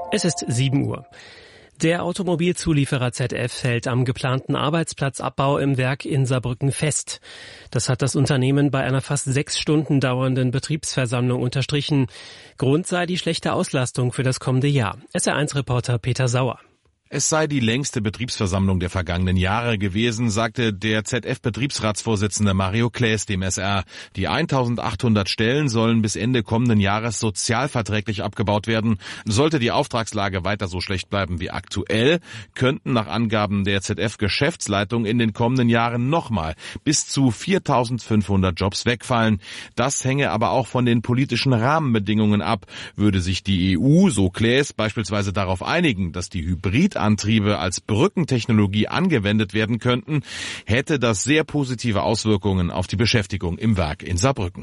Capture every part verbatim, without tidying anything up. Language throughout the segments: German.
Es ist sieben Uhr. Der Automobilzulieferer Z F hält am geplanten Arbeitsplatzabbau im Werk in Saarbrücken fest. Das hat das Unternehmen bei einer fast sechs Stunden dauernden Betriebsversammlung unterstrichen. Grund sei die schlechte Auslastung für das kommende Jahr. S R eins Reporter Peter Sauer. Es sei die längste Betriebsversammlung der vergangenen Jahre gewesen, sagte der Z F-Betriebsratsvorsitzende Mario Claes dem S R. Die eintausendachthundert Stellen sollen bis Ende kommenden Jahres sozialverträglich abgebaut werden. Sollte die Auftragslage weiter so schlecht bleiben wie aktuell, könnten nach Angaben der Z F-Geschäftsleitung in den kommenden Jahren nochmal bis zu viertausendfünfhundert Jobs wegfallen. Das hänge aber auch von den politischen Rahmenbedingungen ab. Würde sich die E U, so Claes, beispielsweise darauf einigen, dass die Hybrid Antriebe als Brückentechnologie angewendet werden könnten, hätte das sehr positive Auswirkungen auf die Beschäftigung im Werk in Saarbrücken.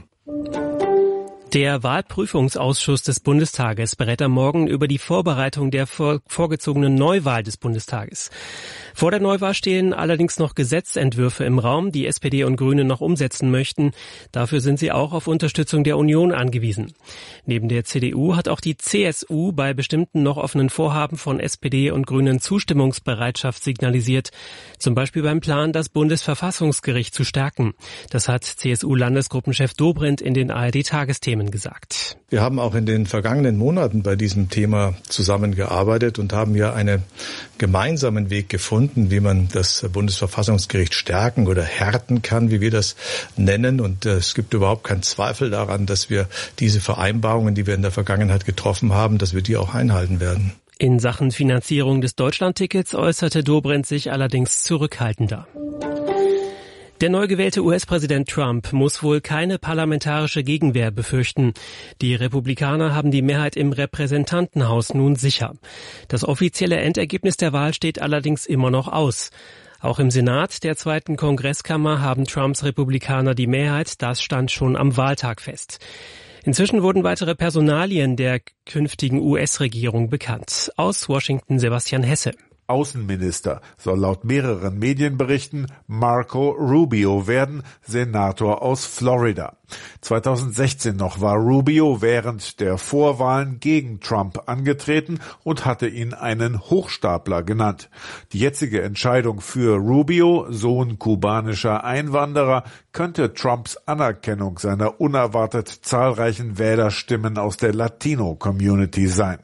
Der Wahlprüfungsausschuss des Bundestages berät am Morgen über die Vorbereitung der vor, vorgezogenen Neuwahl des Bundestages. Vor der Neuwahl stehen allerdings noch Gesetzentwürfe im Raum, die S P D und Grüne noch umsetzen möchten. Dafür sind sie auch auf Unterstützung der Union angewiesen. Neben der C D U hat auch die C S U bei bestimmten noch offenen Vorhaben von S P D und Grünen Zustimmungsbereitschaft signalisiert. Zum Beispiel beim Plan, das Bundesverfassungsgericht zu stärken. Das hat C S U-Landesgruppenchef Dobrindt in den A R D-Tagesthemen gesagt. Wir haben auch in den vergangenen Monaten bei diesem Thema zusammengearbeitet und haben ja einen gemeinsamen Weg gefunden, wie man das Bundesverfassungsgericht stärken oder härten kann, wie wir das nennen. Und es gibt überhaupt keinen Zweifel daran, dass wir diese Vereinbarungen, die wir in der Vergangenheit getroffen haben, dass wir die auch einhalten werden. In Sachen Finanzierung des Deutschlandtickets äußerte Dobrindt sich allerdings zurückhaltender. Der neu gewählte U S-Präsident Trump muss wohl keine parlamentarische Gegenwehr befürchten. Die Republikaner haben die Mehrheit im Repräsentantenhaus nun sicher. Das offizielle Endergebnis der Wahl steht allerdings immer noch aus. Auch im Senat der zweiten Kongresskammer haben Trumps Republikaner die Mehrheit. Das stand schon am Wahltag fest. Inzwischen wurden weitere Personalien der künftigen U S-Regierung bekannt. Aus Washington Sebastian Hesse. Außenminister soll laut mehreren Medienberichten Marco Rubio werden, Senator aus Florida. zweitausendsechzehn noch war Rubio während der Vorwahlen gegen Trump angetreten und hatte ihn einen Hochstapler genannt. Die jetzige Entscheidung für Rubio, Sohn kubanischer Einwanderer, könnte Trumps Anerkennung seiner unerwartet zahlreichen Wählerstimmen aus der Latino-Community sein.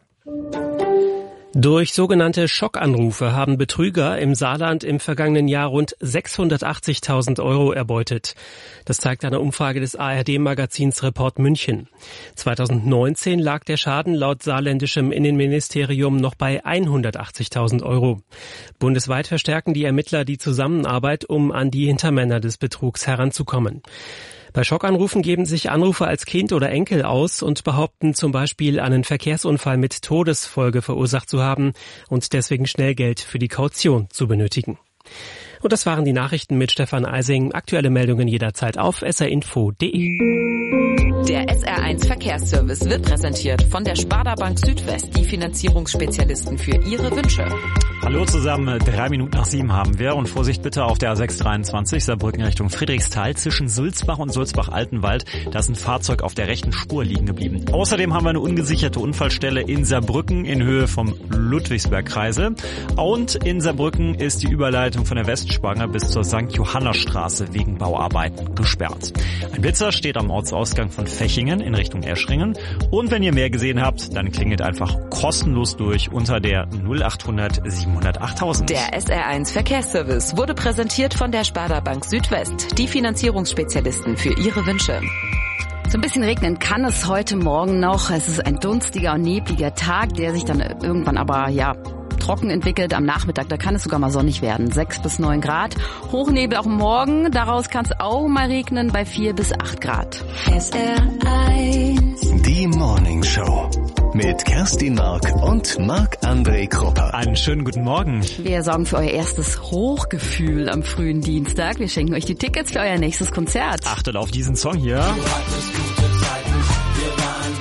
Durch sogenannte Schockanrufe haben Betrüger im Saarland im vergangenen Jahr rund sechshundertachtzigtausend Euro erbeutet. Das zeigt eine Umfrage des A R D-Magazins Report München. zweitausendneunzehn lag der Schaden laut saarländischem Innenministerium noch bei hundertachtzigtausend Euro. Bundesweit verstärken die Ermittler die Zusammenarbeit, um an die Hintermänner des Betrugs heranzukommen. Bei Schockanrufen geben sich Anrufer als Kind oder Enkel aus und behaupten zum Beispiel, einen Verkehrsunfall mit Todesfolge verursacht zu haben und deswegen schnell Geld für die Kaution zu benötigen. Und das waren die Nachrichten mit Stefan Eising. Aktuelle Meldungen jederzeit auf s r info punkt d e. Der S R eins Verkehrsservice wird präsentiert von der Sparda Bank Südwest, die Finanzierungsspezialisten für Ihre Wünsche. Hallo zusammen, drei Minuten nach sieben haben wir und Vorsicht bitte auf der A sechs dreiundzwanzig Saarbrücken Richtung Friedrichsthal zwischen Sulzbach und Sulzbach-Altenwald. Da ist ein Fahrzeug auf der rechten Spur liegen geblieben. Außerdem haben wir eine ungesicherte Unfallstelle in Saarbrücken in Höhe vom Ludwigsberg-Kreisel. Und in Saarbrücken ist die Überleitung von der Westspange bis zur Sankt Johanna Straße wegen Bauarbeiten gesperrt. Ein Blitzer steht am Ortsausgang von Fechingen in Richtung Eschringen. Und wenn ihr mehr gesehen habt, dann klingelt einfach kostenlos durch unter der null achthundert siebenhundert achttausend. Der S R eins Verkehrsservice wurde präsentiert von der Sparda Bank Südwest, die Finanzierungsspezialisten für Ihre Wünsche. So ein bisschen regnen kann es heute Morgen noch. Es ist ein dunstiger und nebliger Tag, der sich dann irgendwann aber, ja, trocken entwickelt. Am Nachmittag, da kann es sogar mal sonnig werden. sechs bis neun Grad. Hochnebel auch morgen. Daraus kann es auch mal regnen bei vier bis acht Grad. S R eins. Die Morning Show. Mit Kerstin Mark und Marc-André Krupper. Einen schönen guten Morgen. Wir sorgen für euer erstes Hochgefühl am frühen Dienstag. Wir schenken euch die Tickets für euer nächstes Konzert. Achtet auf diesen Song hier.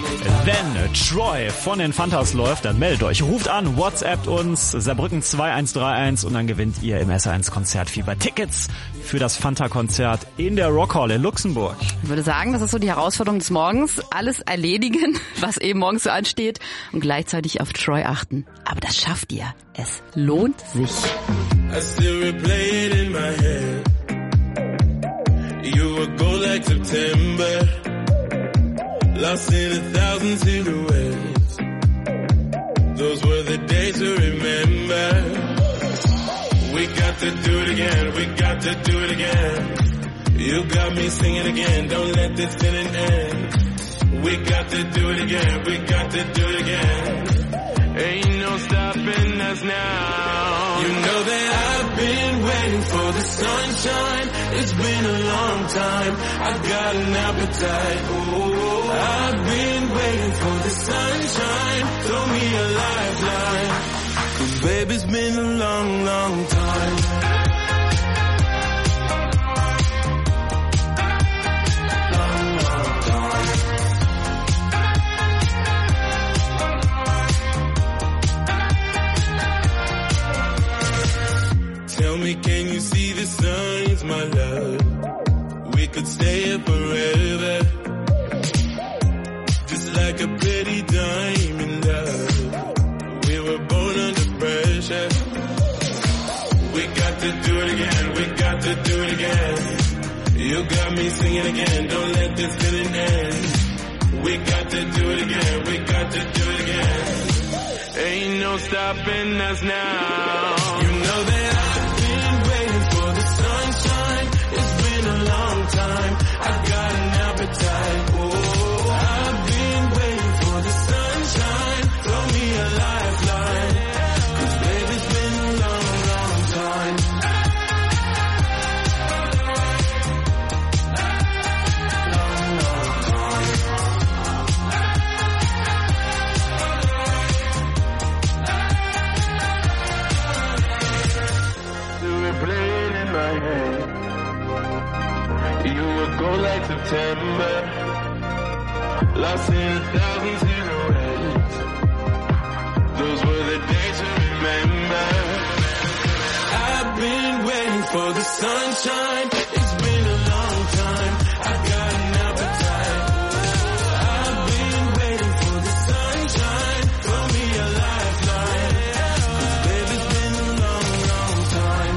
Wenn Troy von den Fantas läuft, dann meldet euch. Ruft an, WhatsAppt uns, Saarbrücken zwei eins drei eins und dann gewinnt ihr im S R eins Konzertfieber Tickets für das Fanta-Konzert in der Rockhall in Luxemburg. Ich würde sagen, das ist so die Herausforderung des Morgens. Alles erledigen, was eben morgens so ansteht und gleichzeitig auf Troy achten. Aber das schafft ihr. Es lohnt sich. I still replay it in my head. You were gold like September. Lost in a thousand silhouettes. Those were the days to remember. We got to do it again, we got to do it again. You got me singing again, don't let this feeling end. We got to do it again, we got to do it again. Ain't no stopping us now. You know that I've been waiting for the sunshine. It's been a long time. I got an appetite. Oh, I've been waiting for the sunshine. Throw me a lifeline. 'Cause baby, it's been a long, long time. Tell me, can you see the signs, my love? We could stay here forever. Just like a pretty diamond, love. We were born under pressure. We got to do it again, we got to do it again. You got me singing again, don't let this feeling end. We got to do it again, we got to do it again. Ain't no stopping us now. You know that sunshine, it's been a long time. I got an appetite. Oh, I've been waiting for the sunshine. Throw me a lifeline. 'Cause baby, it's been a long, long time. Long, long time. Do we play it in my head? You would go like September. Lost in a thousand silhouettes. Those were the days to remember. I've been waiting for the sunshine. It's been a long time. I got an appetite. I've been waiting for the sunshine. Throw me a lifeline. 'Cause baby, it's been a long, long time.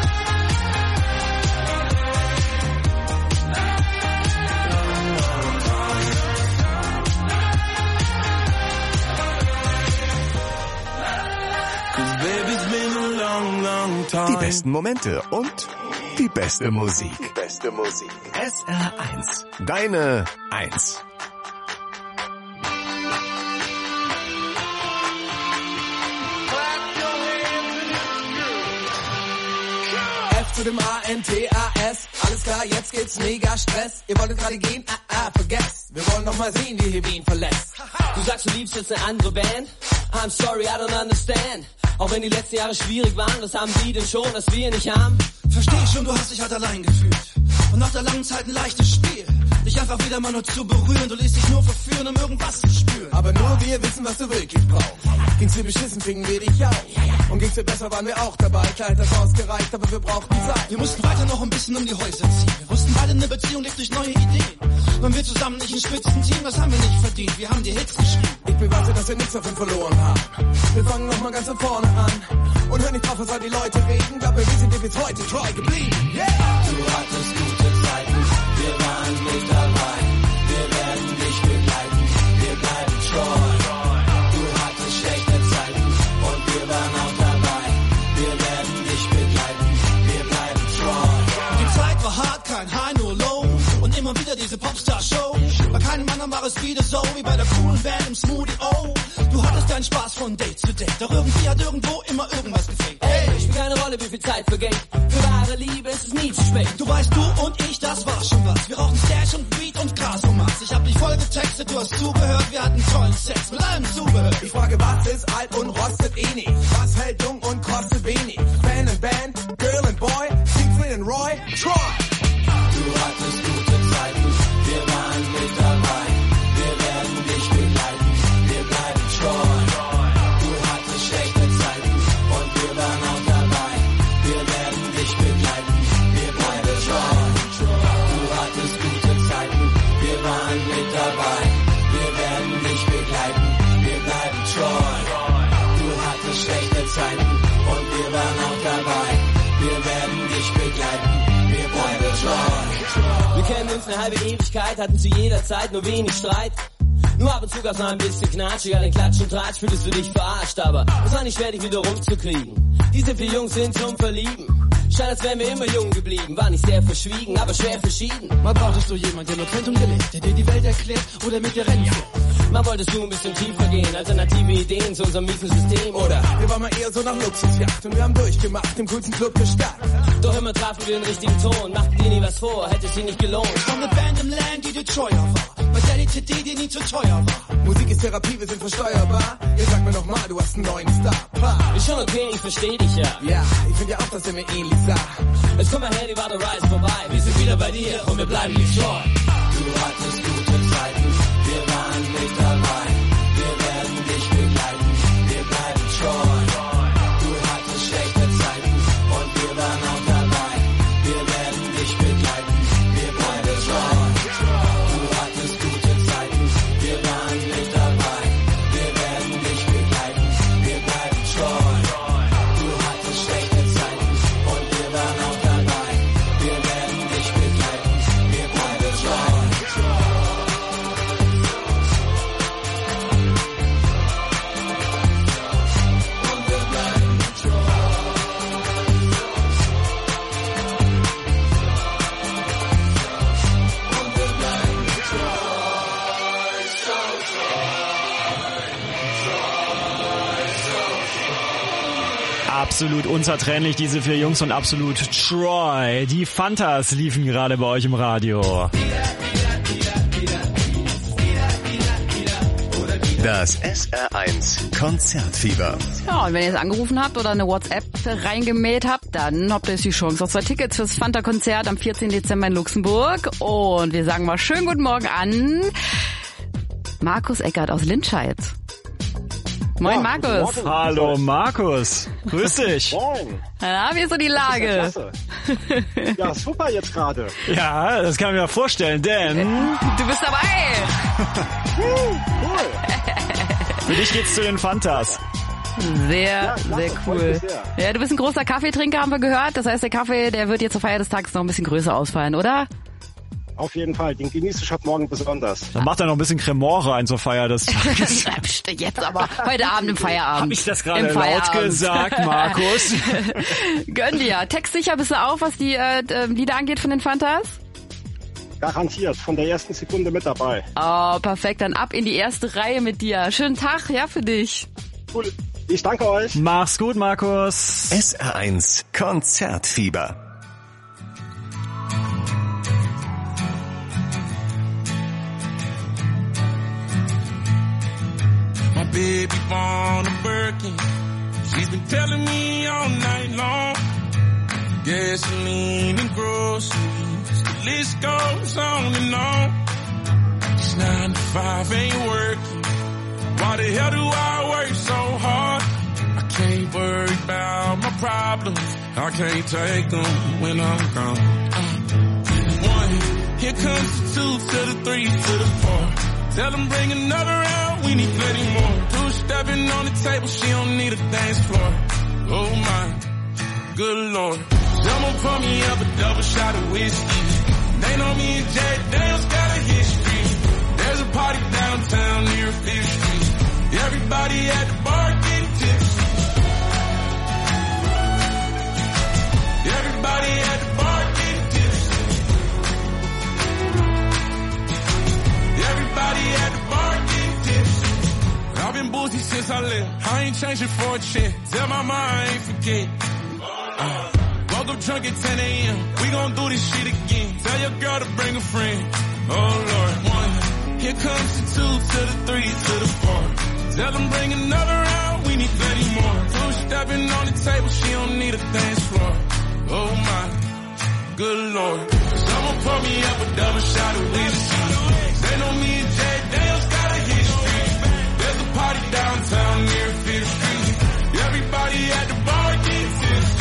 Die besten Momente und die beste Musik. Beste Musik. S R eins. Deine Eins. F zu dem A N T A S. Alles klar, jetzt geht's mega Stress. Ihr wolltet gerade gehen? Ah, ah, vergesst. Wir wollen noch mal sehen, wie ihr Wien verlässt. Du sagst, du liebst jetzt eine andere Band? I'm sorry, I don't understand. Auch wenn die letzten Jahre schwierig waren, was haben die denn schon, was wir nicht haben? Versteh schon, du hast dich halt allein gefühlt. Und nach der langen Zeit ein leichtes Spiel. Dich einfach wieder mal nur zu berühren. Du lässt dich nur verführen, um irgendwas zu spüren. Aber nur wir wissen, was du wirklich brauchst. Ging's dir beschissen, fingen wir dich auf. Und ging's dir besser, waren wir auch dabei. Klar hat das ausgereicht, aber wir brauchten Zeit. Wir mussten weiter noch ein bisschen um die Häuser ziehen. Wir wussten beide, eine Beziehung lebt durch neue Ideen. Waren wir zusammen nicht ein Spitzenteam, das haben wir nicht verdient. Wir haben die Hits geschrieben. Ich beweise, dass wir nichts davon verloren haben. Wir fangen nochmal ganz von vorne an. Und hör nicht drauf, was all die Leute reden. Glaub mir, wir sind dir bis heute treu geblieben. Yeah! Du hattest gute Zeiten, wir waren nicht allein. Wir werden dich begleiten, wir bleiben treu. Du hattest schlechte Zeiten und wir waren auch dabei. Wir werden dich begleiten, wir bleiben treu. Die Zeit war hart, kein High, nur Low. Und immer wieder diese Popstar-Show. Bei keinem anderen war es wieder so, wie bei der coolen Band im Smoothie O. Du hattest deinen Spaß von Date zu Date. Doch irgendwie hat irgendwo immer irgendwas gefehlt. Ey, spielt keine Rolle, wie viel Zeit vergeht. Für wahre Liebe ist es nie zu spät. Du weißt, du und ich, das war schon was. Wir rauchen Stash und Beat und Gras und Maß. Ich hab dich voll getextet, du hast zugehört. Wir hatten tollen Sex mit allem Zubehör. Ich frage, was ist alt und rostet eh nicht? Was hält jung und kostet wenig? Fan and Band, Girl and Boy, Siegfried and Roy, Troy. Du hattest gute Zeiten, wir waren mit dabei. Wir werden dich begleiten, fast eine halbe Ewigkeit, hatten zu jeder Zeit nur wenig Streit. Nur ab und zu gab's mal ein bisschen Knatsch, egal den Klatsch und Tratsch, fühltest du dich verarscht, aber es war nicht schwer, dich wieder rumzukriegen. Diese vier Jungs sind zum Verlieben. Scheint, als wären wir immer jung geblieben. War nicht sehr verschwiegen, aber schwer verschieden. Mal brauchtest du jemanden, der nur Quantum gelebt, der dir die Welt erklärt oder mit dir rennt. Ja. Mal wolltest du ein bisschen tiefer gehen, alternative Ideen zu unserem miesen System. Oder wir waren mal eher so nach Luxusjacht und wir haben durchgemacht, im coolsten Club gestartet. Doch immer trafen wir den richtigen Ton, machten dir nie was vor, hätte es sie nicht gelohnt. Von der Band im Land, die dir treuer war, bei der die C D dir nie zu teuer war. Musik ist Therapie, wir sind versteuerbar. Jetzt sag mir noch mal, du hast einen neuen Star. Pa. Ist schon okay, ich versteh dich ja. Ja, ich find ja auch, dass er mir ähnlich sah. Jetzt komm mal her, die war der Rise vorbei. Wir sind wieder bei dir und wir bleiben nicht treu. Du hattest gute Zeiten, wir waren nicht dabei. Wir werden dich begleiten, wir bleiben treu. Du hattest schlechte Zeiten und wir waren auch dabei. Wir werden dich begleiten, wir bleiben treu. Du hattest gute Zeiten, wir waren nicht dabei. Wir werden dich begleiten, wir bleiben treu. Du hattest schlechte Zeiten und wir waren auch dabei. Wir werden dich begleiten, wir bleiben treu. Absolut unzertrennlich, diese vier Jungs und absolut Troy. Die Fantas liefen gerade bei euch im Radio. Das S R eins Konzertfieber. Ja, und wenn ihr jetzt angerufen habt oder eine WhatsApp reingemäht habt, dann habt ihr jetzt die Chance auf zwei Tickets fürs Fanta-Konzert am vierzehnten Dezember in Luxemburg. Und wir sagen mal schönen guten Morgen an Markus Eckert aus Lindscheid. Moin, ja, Markus. Hallo, Markus. Grüß dich. Moin. Na, wie ist so die Lage? Ja, klasse. Ja, super jetzt gerade. Ja, das kann ich mir vorstellen, denn... Du bist dabei. Cool. Für dich geht's zu den Fantas. Sehr, ja, sehr cool. Sehr. Ja, du bist ein großer Kaffeetrinker, haben wir gehört. Das heißt, der Kaffee, der wird jetzt zur Feier des Tages noch ein bisschen größer ausfallen, oder? Auf jeden Fall, den genieße ich ab morgen besonders. Dann macht er noch ein bisschen Cremant rein zur Feier des Tages. Jetzt aber, heute Abend im Feierabend. Hab ich das gerade laut gesagt, Markus? Gönn dir. Textsicher bist du auch, was die äh, Lieder angeht von den Fantas? Garantiert, von der ersten Sekunde mit dabei. Oh, perfekt, dann ab in die erste Reihe mit dir. Schönen Tag, ja, für dich. Cool, ich danke euch. Mach's gut, Markus. S R eins Konzertfieber. My baby born a Birkin. She's been telling me all night long. Gasoline and groceries, the list goes on and on. It's nine to five, ain't working. Why the hell do I work so hard? I can't worry about my problems. I can't take them when I'm gone. Uh, one, here comes the two to the three to the four. Tell them bring another round, we need plenty more. Two stepping on the table, she don't need a dance floor. Oh my, good lord. Someone pour me up a double shot of whiskey. They know me and Jay Daniels got a history. There's a party downtown near Fifth Street. Everybody at the bar getting tipsy. Everybody at the bar getting tipsy. Everybody at the bar getting tipsy. I've been boozy since I left. I ain't changing for a check. Tell my mom I ain't forget. Uh, woke up drunk at ten a.m. We gon' do this shit again. Tell your girl to bring a friend. Oh Lord, one. Here comes the two to the three to the four. Tell them bring another round. We need thirty more. Two stepping on the table. She don't need a dance floor. Oh my, good lord. Someone pour me up a double shot of whiskey. They know me and Jay Daniels got a history. There's a party downtown near Fifth Street. Everybody at the bar getting tipsy.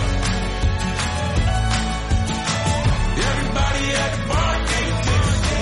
Everybody at the bar getting tipsy.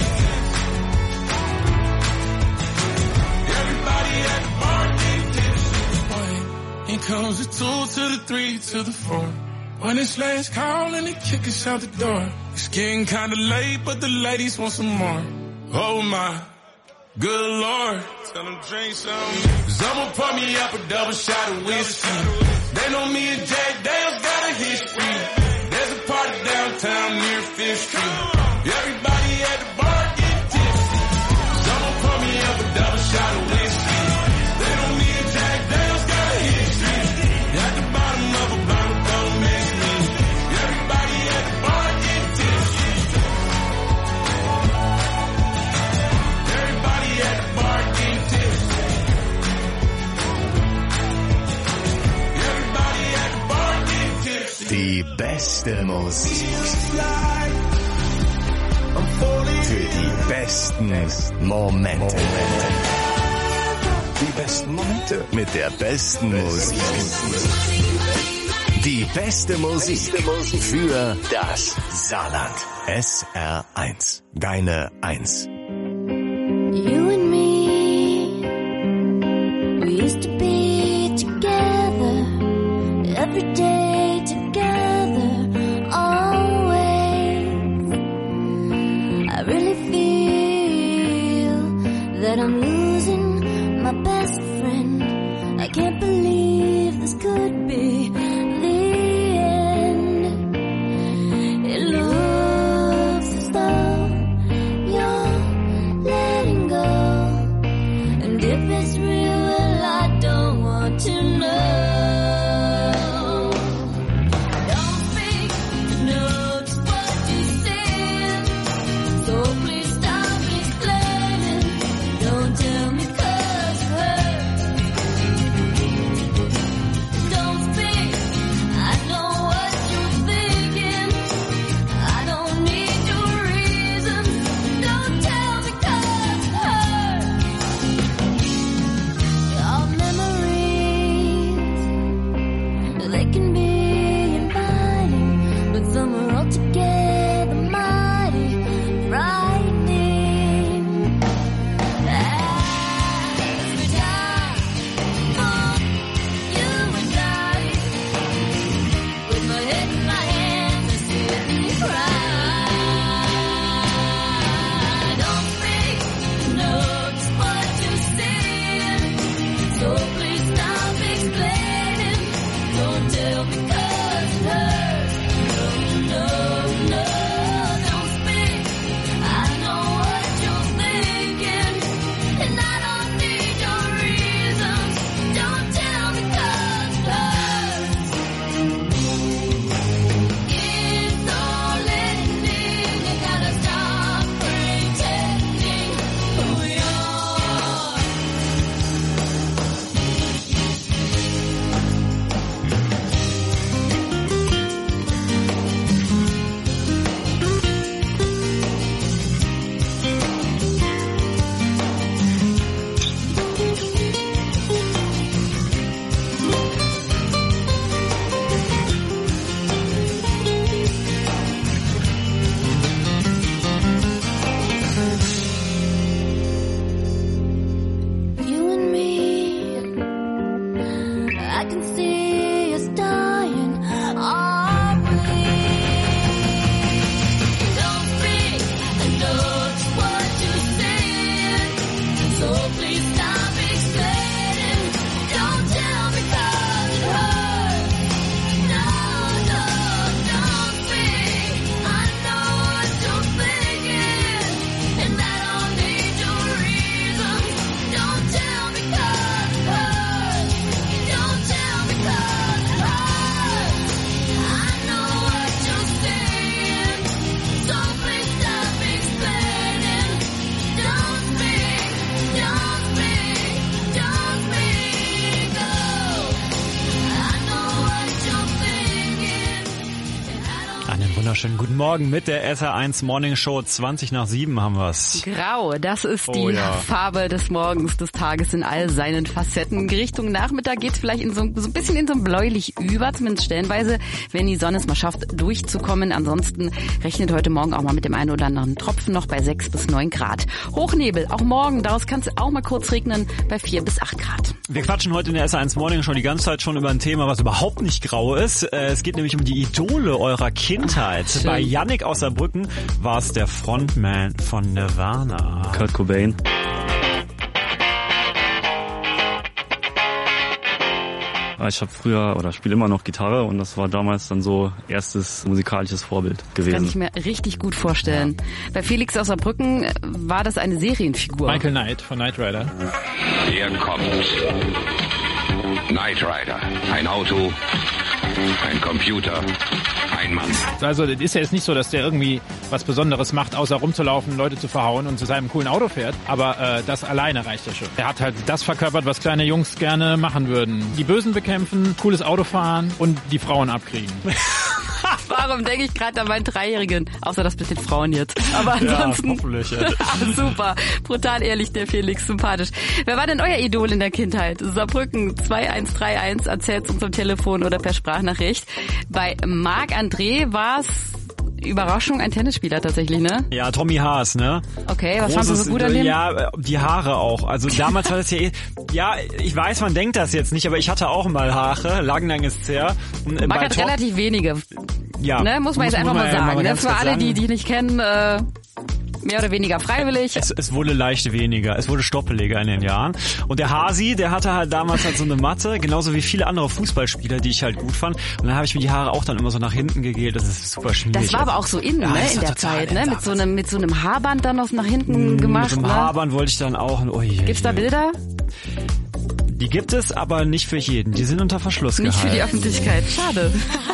Everybody at the bar getting tipsy. Here comes the two to the three to the four. When it's last call and they kick us out the door. It's getting kinda late, but the ladies want some more. Oh my, good Lord. Tell them drink some. Someone pour me up a double shot of whiskey. They know me and Jack Dale's got a history. There's a party downtown near Fifth Street. Everybody at the bar get tipsy. Someone pour me up a double shot of whiskey. They know me and Jack Dale's got a history. At the bottom of a bottle, don't miss me. Everybody at the bar get tipsy. Everybody at the bar get tipsy. Everybody at the bar get tipsy. Die beste Musik. Für die besten Momente. Die besten Momente mit der besten Musik. Die beste Musik für das Saarland. S R eins. Deine eins. You and me, we used to be together, every day together, always. I really feel that I'm losing my best friend. I can't believe this could be the end. It looks as though you're letting go, and if it's real, well, I don't want to know. Don't speak, know just what you said, so please stop explaining. Don't tell me 'cause it hurts. Don't speak, I know what you're thinking. I don't need your reasons. Don't tell me 'cause it hurts. Our memories, they can be inviting, but some are altogether mighty frightening. As we die for you and I, with my head in my hands, I sit and cry. Don't speak, know just what you're saying, so please stop explaining. Don't tell me 'cause it hurts. No, no, no, don't speak. I know what you're thinking, and I don't need your reasons. Don't tell me 'cause it hurts. It's all ending. You gotta stop pretending who you are. You and me, I can see us dying, are we? Don't speak, I know just what you're saying, so please stop explaining. Don't tell me 'cause it hurts. No, no, don't speak. I know what you're thinking, and I don't need your reasons. Don't tell me 'cause it hurts. Don't tell me 'cause it hurts. I know what you're saying, so please stop explaining. Don't speak, don't speak, don't speak, oh. I know what you're thinking, and I don't. Einen wunderschönen guten Morgen mit der S R eins Morning Show. zwanzig nach sieben haben wir's. Grau, das ist die Oh ja. Farbe des Morgens, des Tages in all seinen Facetten. Richtung Nachmittag geht's vielleicht in so, so ein bisschen in so ein bläulich über, zumindest stellenweise, wenn die Sonne es mal schafft, durchzukommen. Ansonsten rechnet heute Morgen auch mal mit dem einen oder anderen Tropfen noch bei sechs bis neun Grad. Hochnebel, auch morgen, daraus kann es auch mal kurz regnen bei vier bis acht Grad. Wir quatschen heute in der S R eins Morning Show die ganze Zeit schon über ein Thema, was überhaupt nicht grau ist. Es geht nämlich um die Idole eurer Kindheit. Und bei Yannick aus Saarbrücken war es der Frontman von Nirvana. Kurt Cobain. Ich habe früher oder spiele immer noch Gitarre und das war damals dann so erstes musikalisches Vorbild gewesen. Kann ich mir richtig gut vorstellen. Ja. Bei Felix aus Saarbrücken war das eine Serienfigur. Michael Knight von Knight Rider. Hier kommt Knight Rider. Ein Auto, ein Computer, ein Mann. Also es ist ja jetzt nicht so, dass der irgendwie was Besonderes macht, außer rumzulaufen, Leute zu verhauen und zu seinem coolen Auto fährt. Aber äh, das alleine reicht ja schon. Er hat halt das verkörpert, was kleine Jungs gerne machen würden. Die Bösen bekämpfen, cooles Auto fahren und die Frauen abkriegen. Warum denke ich gerade an meinen Dreijährigen? Außer das mit den Frauen jetzt. Aber ansonsten... Ja, hoffentlich. Ja. Super. Brutal ehrlich, der Felix. Sympathisch. Wer war denn euer Idol in der Kindheit? Saarbrücken zwei eins drei eins. Erzählt's uns am Telefon oder per Sprachnachricht. Bei Marc-André war's... Überraschung, ein Tennisspieler tatsächlich, ne? Ja, Tommy Haas, ne? Okay, was fandest du so gut an dem? Ja, die Haare auch. Also damals war das ja eh, ja, ich weiß, man denkt das jetzt nicht, aber ich hatte auch mal Haare, lang, lang ist es her. Man hat Top- relativ wenige. Ja. Ne, muss man jetzt einfach mal sagen. Ne? Für alle, die die nicht kennen, äh, mehr oder weniger freiwillig. Es, es wurde leicht weniger, es wurde stoppeliger in den Jahren. Und der Hasi, der hatte halt damals halt so eine Matte, genauso wie viele andere Fußballspieler, die ich halt gut fand. Und dann habe ich mir die Haare auch dann immer so nach hinten gegelt, das ist super schwierig. Das war aber auch so innen, ja, ne, in der Zeit, ne, mit so einem mit so einem Haarband dann noch nach hinten mmh, gemacht. Mit so einem ne? Haarband wollte ich dann auch. Oh je, Gibt's da Bilder? Die gibt es, aber nicht für jeden. Die sind unter Verschluss nicht gehalten. Nicht für die Öffentlichkeit. Schade.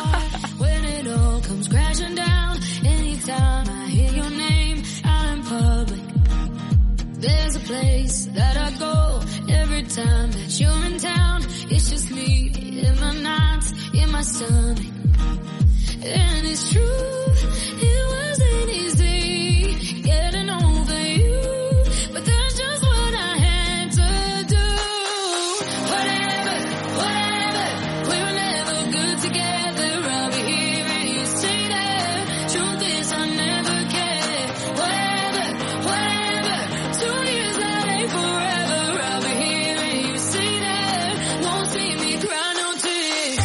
There's a place that I go every time that you're in town. It's just me in my nights, in my stomach. And it's true, it wasn't easy getting over you, but that's just what I had to do. Whatever, whatever, we were never good together. I'll be here and you say that. Truth is I never cared. Whatever, whatever, two years that ain't forever. I'll be here and you say that. Won't see me cry no tears.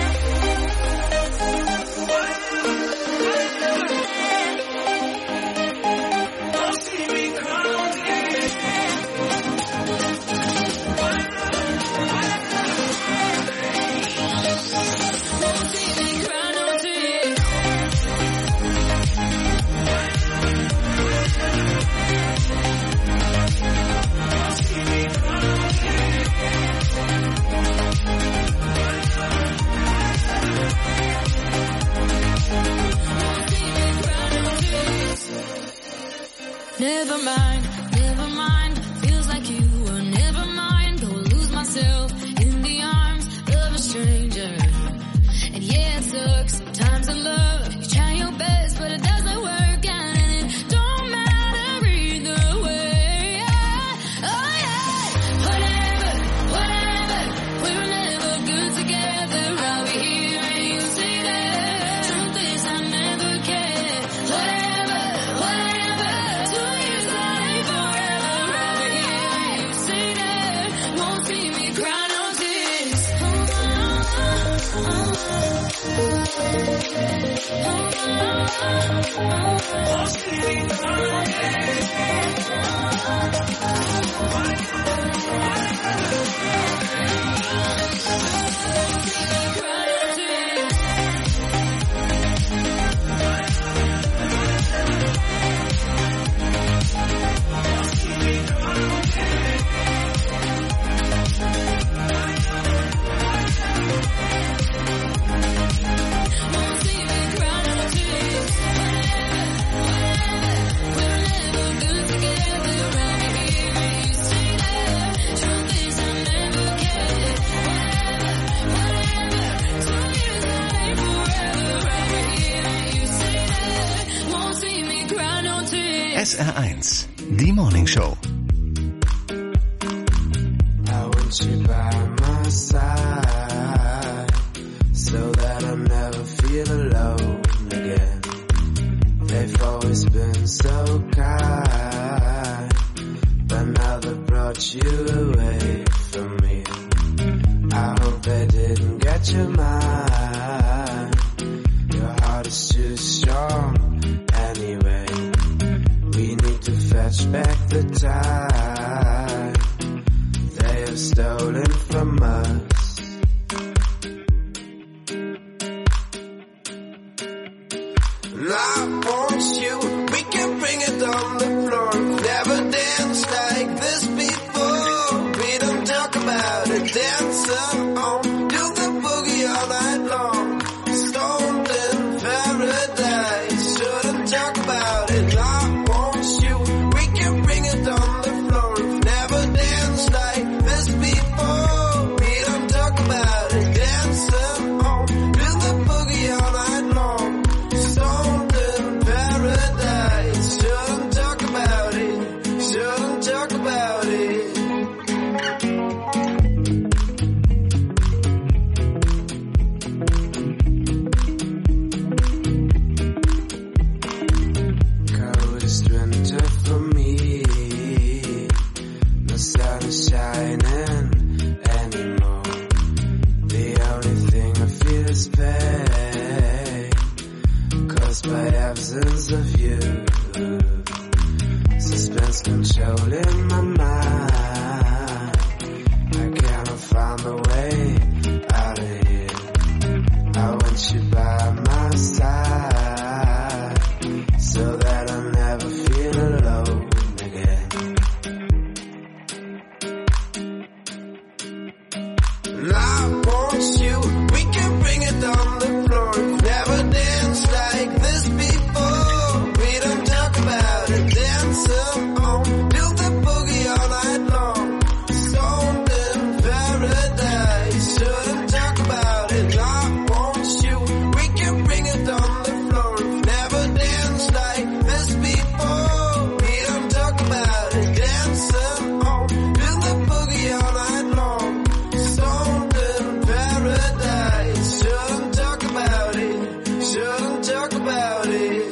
Won't see me cry no tears. Won't see me cry no tears. Never mind, never mind. Feels like you were never mind. Go lose myself in the arms of a stranger. And yeah, it sucks sometimes in love. You try your best, but it doesn't work out, and it don't matter either way. Oh yeah, whatever, whatever. We were never good together. I'll be here and you say that. Truth is I never cared. Whatever, whatever. Two years that ain't forever. I'll be here and you say that. Won't see me cry no tears. Won't see me cry S R eins, die Morning Show. I want you by my side, so that I never feel alone again. They've always been so kind, but now they brought you away from me. I hope they didn't get your mind. Your heart is too strong back the time they have stolen from us. And I want you, we can bring it on the floor. Never danced like this before. We don't talk about it, dancing on, do the boogie all night long. Stoned in paradise, shouldn't talk about it. I want you, we can bring it on the floor. Never danced like this before. We don't talk about it, dancing on, do the boogie all night long. Stoned in paradise, shouldn't talk about it, shouldn't talk about it. Coldest winter for me, no sun is shining anymore. The only thing I feel is pain, caused by absence of you. Suspense controlling my mind, I cannot find a way out of here. I want you by my side, so that I never feel alone again. And I want you, we can bring it on the floor. Never danced like this before. We don't talk about it, dancing on, do the boogie all night long. Stoned in paradise, shouldn't talk about it. I want you, we can bring it on the floor. Never danced like this before. We don't talk about it, dancing on, do the boogie all night long. Stoned in paradise, shouldn't talk about it, shouldn't talk about it.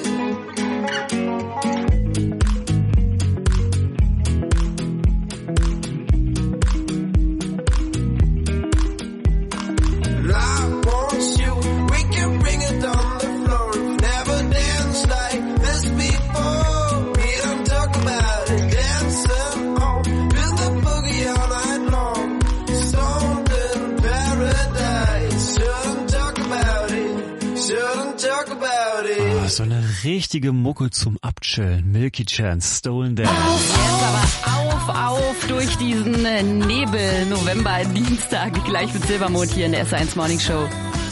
And I want you, we can bring it on the floor. Never danced like this before. We don't talk about it, dancing on, do the boogie all night long. Stoned in paradise, shouldn't talk about it, shouldn't talk about it. Oh, so eine richtige Mucke zum Abchillen. Milky Chance, Stolen Dance. Jetzt aber auf, auf durch diesen äh, Nebel. November, Dienstag, gleich mit Silbermond hier in der S eins Morning Show.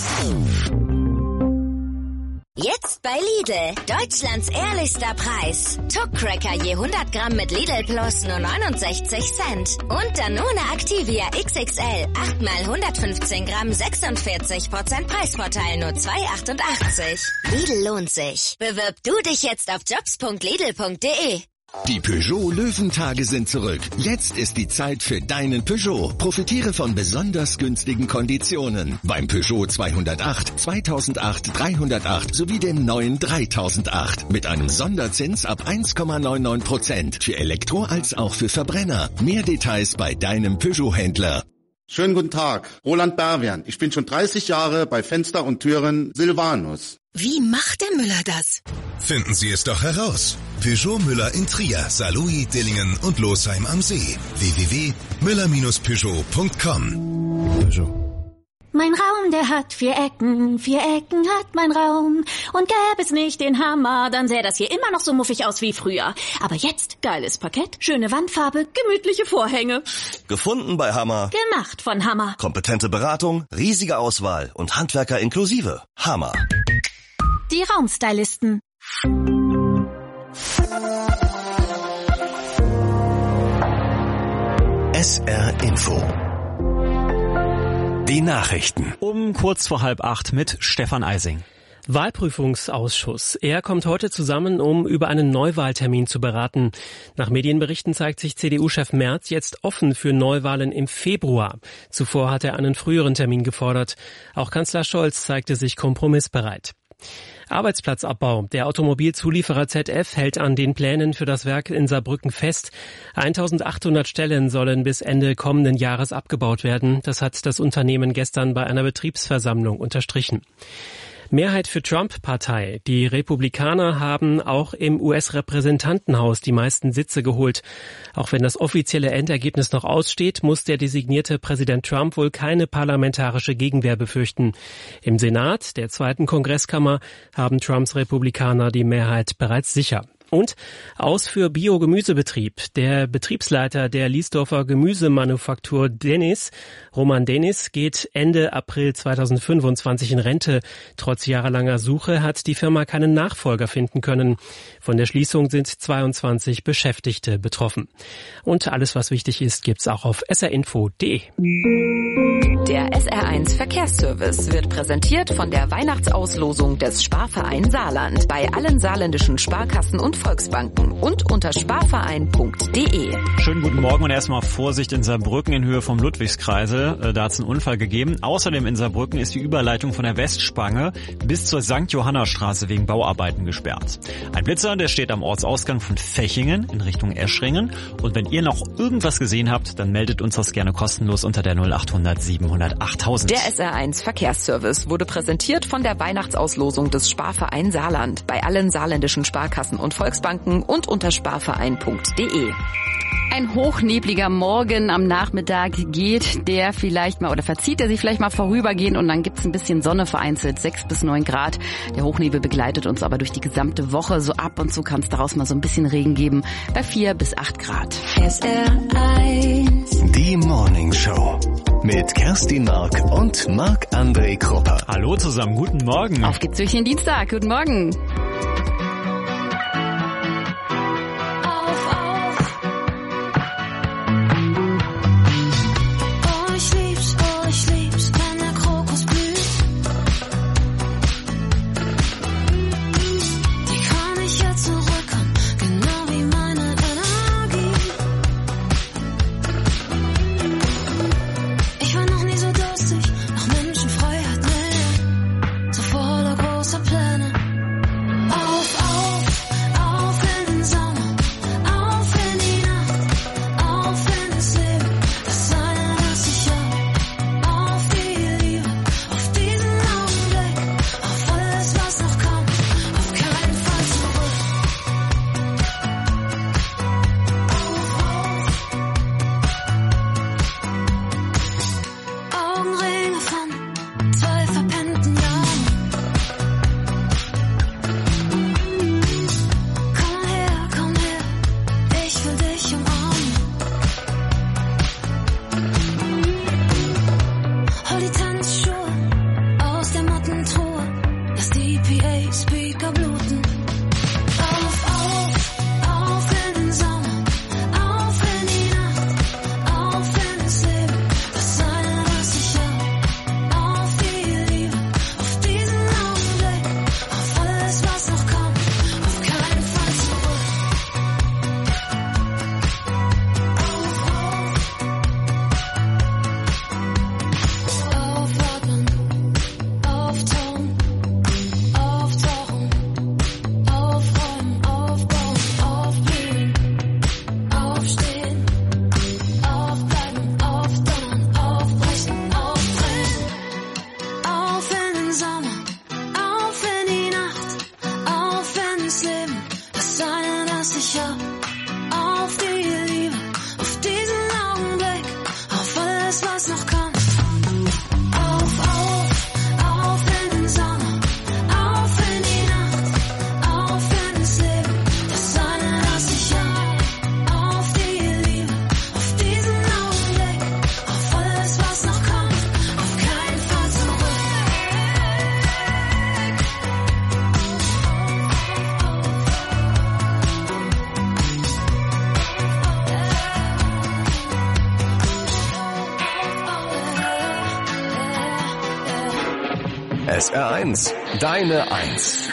Jetzt bei Lidl. Deutschlands ehrlichster Preis. Tuck-Cracker je hundert Gramm mit Lidl Plus nur neunundsechzig Cent. Und Danone Activia X X L acht mal hundertfünfzehn Gramm sechsundvierzig Prozent Preisvorteil nur zwei achtundachtzig. Lidl lohnt sich. Bewirb du dich jetzt auf jobs punkt lidl punkt de. Die Peugeot Löwentage sind zurück. Jetzt ist die Zeit für deinen Peugeot. Profitiere von besonders günstigen Konditionen. Beim Peugeot zweihundertacht, zweitausendacht, dreihundertacht sowie dem neuen dreitausendacht. Mit einem Sonderzins ab eins Komma neunundneunzig Prozent. Für Elektro als auch für Verbrenner. Mehr Details bei deinem Peugeot-Händler. Schönen guten Tag, Roland Berwian. Ich bin schon dreißig Jahre bei Fenster und Türen Silvanus. Wie macht der Müller das? Finden Sie es doch heraus. Peugeot Müller in Trier, Saarlouis, Dillingen und Losheim am See. w w w punkt müller Bindestrich peugeot punkt com. Peugeot. Mein Raum, der hat vier Ecken, vier Ecken hat mein Raum. Und gäbe es nicht den Hammer, dann sähe das hier immer noch so muffig aus wie früher. Aber jetzt geiles Parkett, schöne Wandfarbe, gemütliche Vorhänge. Gefunden bei Hammer. Gemacht von Hammer. Kompetente Beratung, riesige Auswahl und Handwerker inklusive. Hammer. Die Raumstylisten. S R Info. Die Nachrichten. Um kurz vor halb acht mit Stefan Eising. Wahlprüfungsausschuss. Er kommt heute zusammen, um über einen Neuwahltermin zu beraten. Nach Medienberichten zeigt sich C D U-Chef Merz jetzt offen für Neuwahlen im Februar. Zuvor hat er einen früheren Termin gefordert. Auch Kanzler Scholz zeigte sich kompromissbereit. Arbeitsplatzabbau. Der Automobilzulieferer Z F hält an den Plänen für das Werk in Saarbrücken fest. eintausendachthundert Stellen sollen bis Ende kommenden Jahres abgebaut werden. Das hat das Unternehmen gestern bei einer Betriebsversammlung unterstrichen. Mehrheit für Trump-Partei. Die Republikaner haben auch im U S-Repräsentantenhaus die meisten Sitze geholt. Auch wenn das offizielle Endergebnis noch aussteht, muss der designierte Präsident Trump wohl keine parlamentarische Gegenwehr befürchten. Im Senat, der zweiten Kongresskammer, haben Trumps Republikaner die Mehrheit bereits sicher. Und aus für Bio-Gemüsebetrieb. Der Betriebsleiter der Liesdorfer Gemüsemanufaktur Dennis, Roman Dennis, geht Ende April zweitausendfünfundzwanzig in Rente. Trotz jahrelanger Suche hat die Firma keinen Nachfolger finden können. Von der Schließung sind zweiundzwanzig Beschäftigte betroffen. Und alles, was wichtig ist, gibt's auch auf s r info punkt d e. Der S R eins Verkehrsservice wird präsentiert von der Weihnachtsauslosung des Sparverein Saarland bei allen saarländischen Sparkassen und Volksbanken und unter sparverein punkt d e. Schönen guten Morgen und erstmal Vorsicht in Saarbrücken in Höhe vom Ludwigskreisel. Da hat es einen Unfall gegeben. Außerdem in Saarbrücken ist die Überleitung von der Westspange bis zur Sankt Johanna Straße wegen Bauarbeiten gesperrt. Ein Blitzer, der steht am Ortsausgang von Fechingen in Richtung Eschringen. Und wenn ihr noch irgendwas gesehen habt, dann meldet uns das gerne kostenlos unter der null achthundert siebenhundert achttausend. Der S R eins Verkehrsservice wurde präsentiert von der Weihnachtsauslosung des Sparverein Saarland bei allen saarländischen Sparkassen und Volksbanken und unter sparverein punkt d e. Ein hochnebliger Morgen am Nachmittag geht der vielleicht mal oder verzieht er sich vielleicht mal vorübergehend und dann gibt's ein bisschen Sonne vereinzelt, sechs bis neun Grad. Der Hochnebel begleitet uns aber durch die gesamte Woche. So ab und zu kann es daraus mal so ein bisschen Regen geben bei vier bis acht Grad. S R eins. Die Morning Show mit Kerstin Mark und Marc-André Krupper. Hallo zusammen, guten Morgen. Auf geht's durch den Dienstag, guten Morgen. S R eins, deine Eins.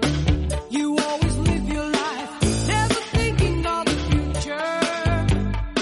You always live your life, never thinking of the future.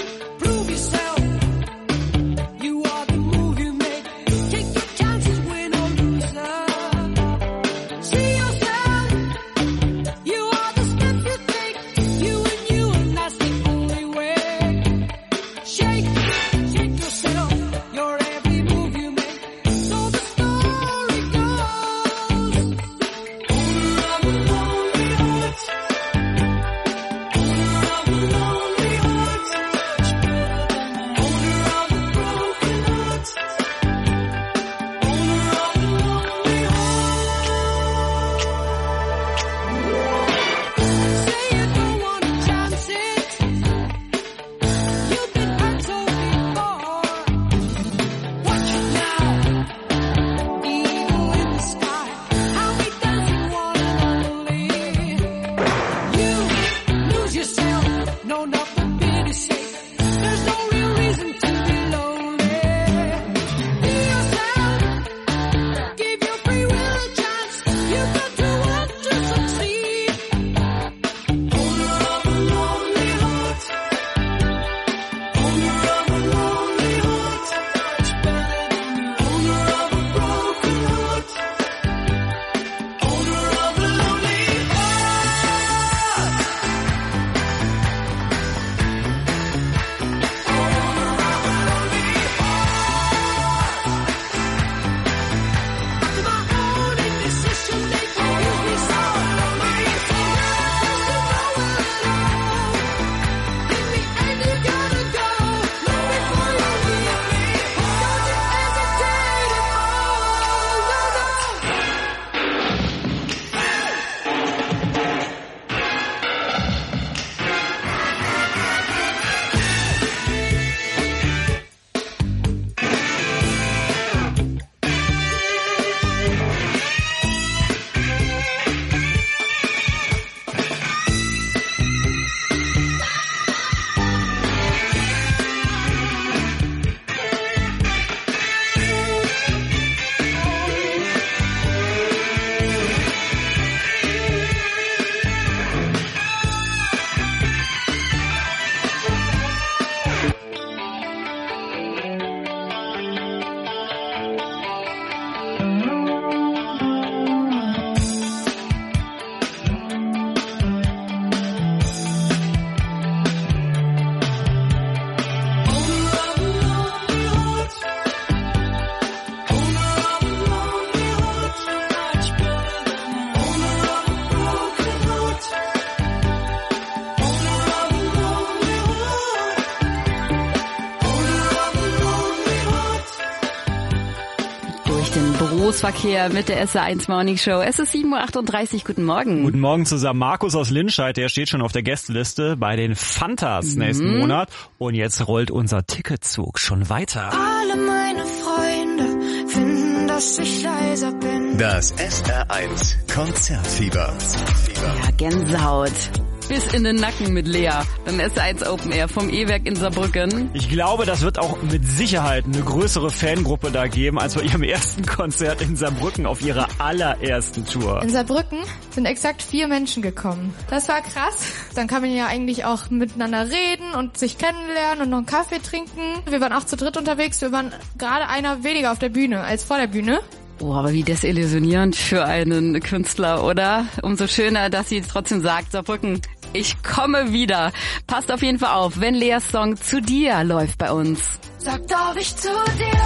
Großverkehr mit der S R eins Morning Show. Es ist sieben Uhr achtunddreißig. Guten Morgen. Guten Morgen zusammen. Markus aus Linscheid, der steht schon auf der Gästeliste bei den Fantas nächsten Mhm. Monat. Und jetzt rollt unser Ticketzug schon weiter. Alle meine Freunde finden, dass ich leiser bin. Das S R eins Konzertfieber. Ja, Gänsehaut. Bis in den Nacken mit Lea beim S R eins Open Air vom E-Werk in Saarbrücken. Ich glaube, das wird auch mit Sicherheit eine größere Fangruppe da geben als bei ihrem ersten Konzert in Saarbrücken auf ihrer allerersten Tour. In Saarbrücken sind exakt vier Menschen gekommen. Das war krass. Dann kann man ja eigentlich auch miteinander reden und sich kennenlernen und noch einen Kaffee trinken. Wir waren auch zu dritt unterwegs. Wir waren gerade einer weniger auf der Bühne als vor der Bühne. Oh, aber wie desillusionierend für einen Künstler, oder? Umso schöner, dass sie trotzdem sagt, Saarbrücken, ich komme wieder. Passt auf jeden Fall auf, wenn Leas Song Zu dir läuft bei uns. Sag, darf ich zu dir?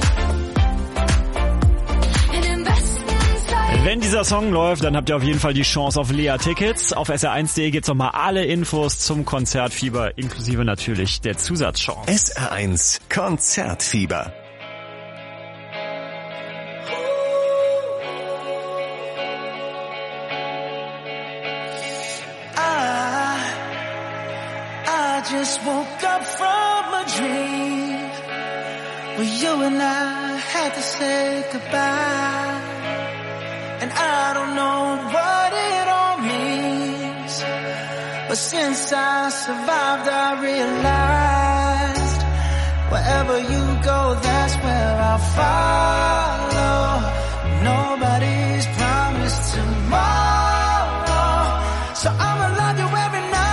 In den besten Zeiten. Wenn dieser Song läuft, dann habt ihr auf jeden Fall die Chance auf Lea-Tickets. Auf S R eins punkt de gibt's nochmal alle Infos zum Konzertfieber, inklusive natürlich der Zusatzchance. S R eins Konzertfieber. I just woke up from a dream where you and I had to say goodbye. And I don't know what it all means, but since I survived I realized wherever you go, that's where I'll follow. Nobody's promised tomorrow, so I'ma love you every night.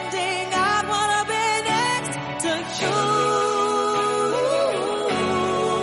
To you.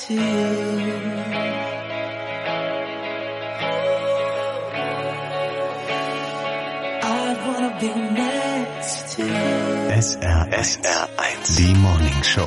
to you. I wanna be next to you. S R, S R eins, die Morning Show.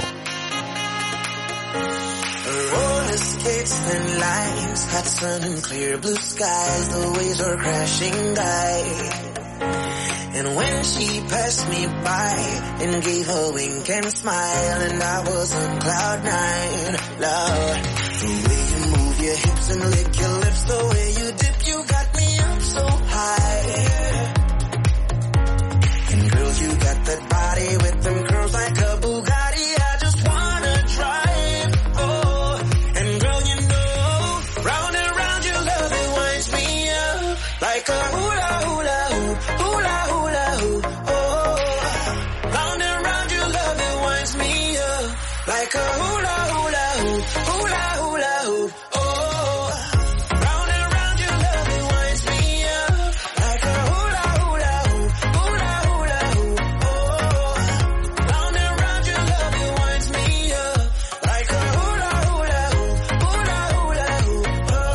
Roller skates, thin lines, hot sun and clear blue skies. The waves are crashing by. And when she passed me by and gave a wink and smile, and I was on cloud nine, Lord, the way you move your hips and lick your lips, the way you dip, you got me up so high. And girl, you got that body with them curls like a Bugatti. I just wanna drive, oh. And girl, you know, round and round your love, it winds me up like a hula hula hoop, hula hula hoop, oh. Round and round your love, it winds me up like a hula hula hoop, hula hula hoop, oh. Round and round your love, it winds me up like a hula hula hoop, hula hula hoop, oh. Round and round your love, it winds me up like a hula hula hoop, hula hula hoop,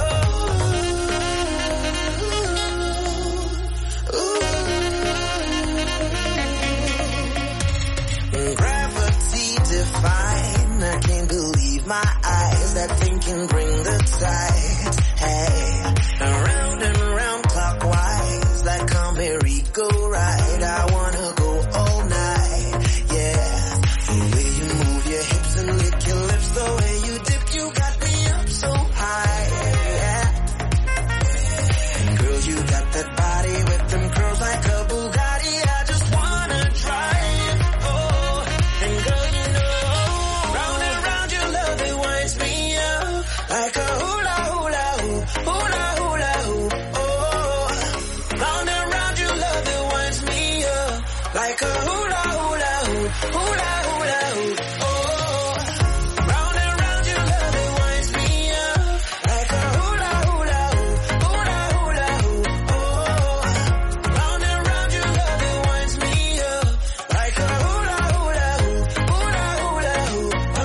oh. Gravity define, I can't believe my eyes. That thing can bring the tide. Hey, around and round clockwise, like a merry-go-ride. I wanna go all night, yeah. The way you move your hips and lick your lips, the way you dip, you got me up so high, yeah. And girl, you got that body with them curls like a Bugatti. I just wanna drive, oh. And girl, you know, round and round your love, it winds me up like a hula hula hoop, hula hula hoop, oh. Round and round your love, it winds me up like a hula hula hoop, hula hula hoop, oh. Round and round your love, it winds me up like a hula hula hoop, hula hula hoop, oh. Round and round your love, it winds me up like a hula hula hoop, hula hula hoop, oh.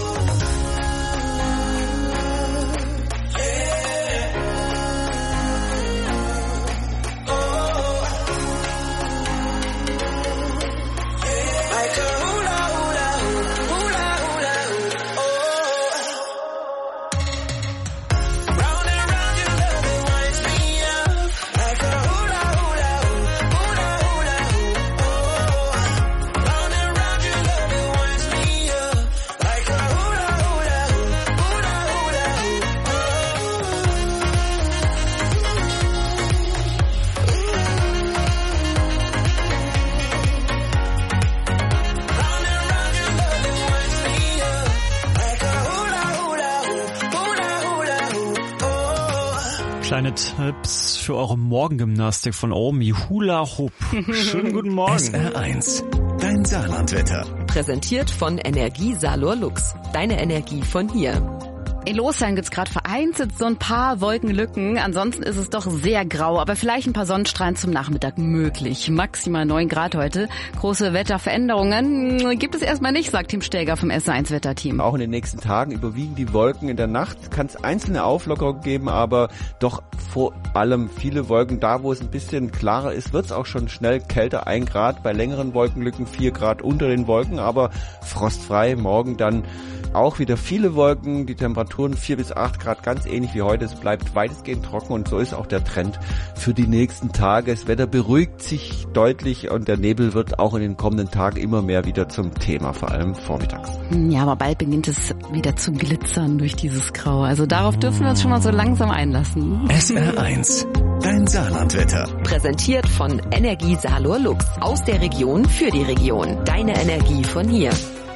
Like a hula hula hoop, hula hula hoop, oh. Round and round your love, it winds me up like a hula hula hoop, hula hula hoop, oh. Round and round your love, it winds me up like a hula hula hoop, hula hula hoop, oh. Round and round your love, it winds me up like a hula hula hoop, hula hula hoop, oh. Kleine Tipps für eure Morgengymnastik von Omi. Hula Hoop. Schönen guten Morgen. S R eins, dein Saarlandwetter. Präsentiert von Energie Salor Lux. Deine Energie von hier. In Losheim gibt's gerade vereinzelt so ein paar Wolkenlücken. Ansonsten ist es doch sehr grau, aber vielleicht ein paar Sonnenstrahlen zum Nachmittag möglich. Maximal neun Grad heute. Große Wetterveränderungen gibt es erstmal nicht, sagt Tim Stäger vom S R eins Wetterteam. Auch in den nächsten Tagen überwiegen die Wolken. In der Nacht kann es einzelne Auflockerungen geben, aber doch vor allem viele Wolken. Da, wo es ein bisschen klarer ist, wird es auch schon schnell kälter. Ein Grad bei längeren Wolkenlücken, vier Grad unter den Wolken, aber frostfrei. Morgen dann auch wieder viele Wolken, die Temperaturen vier bis acht Grad, ganz ähnlich wie heute. Es bleibt weitestgehend trocken und so ist auch der Trend für die nächsten Tage. Das Wetter beruhigt sich deutlich und der Nebel wird auch in den kommenden Tagen immer mehr wieder zum Thema, vor allem vormittags. Ja, aber bald beginnt es wieder zu glitzern durch dieses Grau. Also darauf dürfen wir uns schon mal so langsam einlassen. S R eins, dein Saarlandwetter. Präsentiert von Energie Salor Lux. Aus der Region für die Region. Deine Energie von hier.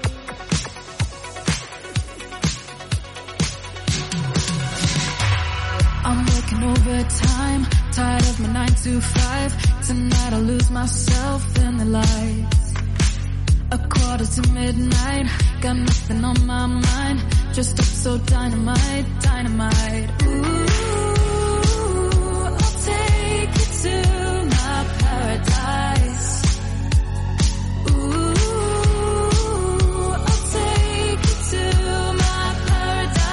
I'm working overtime, tired of my nine to five. Tonight I'll lose myself in the lights. A quarter to midnight, got nothing on my mind. Just up so dynamite, dynamite. Ooh, I'll take you to my paradise. Ooh, I'll take you to my paradise.